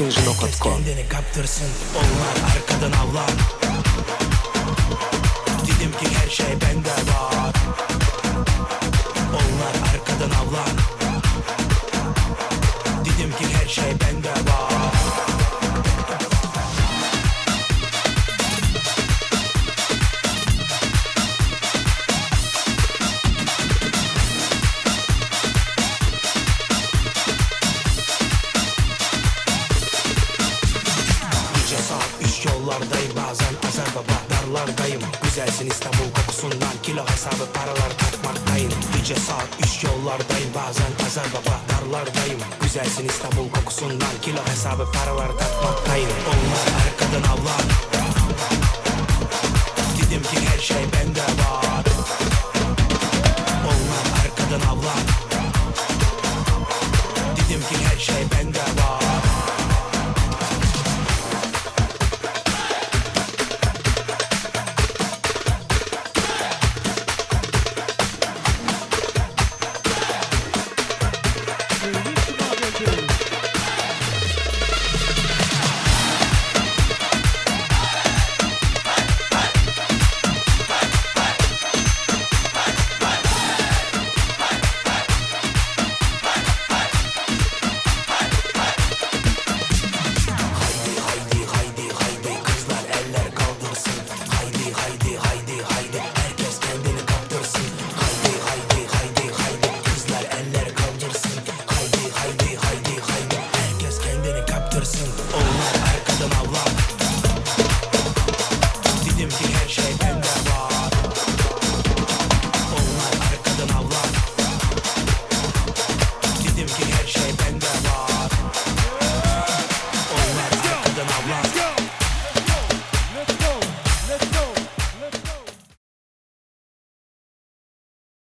ikinci nok Herkes at kon. kendini kaptırsın, onlar arkadan avlar. Dedim ki her şey bende var. Onlar arkadan avlar. Dedim ki her şey bende var. Gece saat 3 yollardayım, bazen Azer Baba darlardayım. Güzelsin İstanbul kokusundan, kilo hesabı paralar takmaktayım. Gece saat 3 yollardayım, bazen Azer Baba darlardayım. Güzelsin İstanbul kokusundan, kilo hesabı paralar takmaktayım. Onlar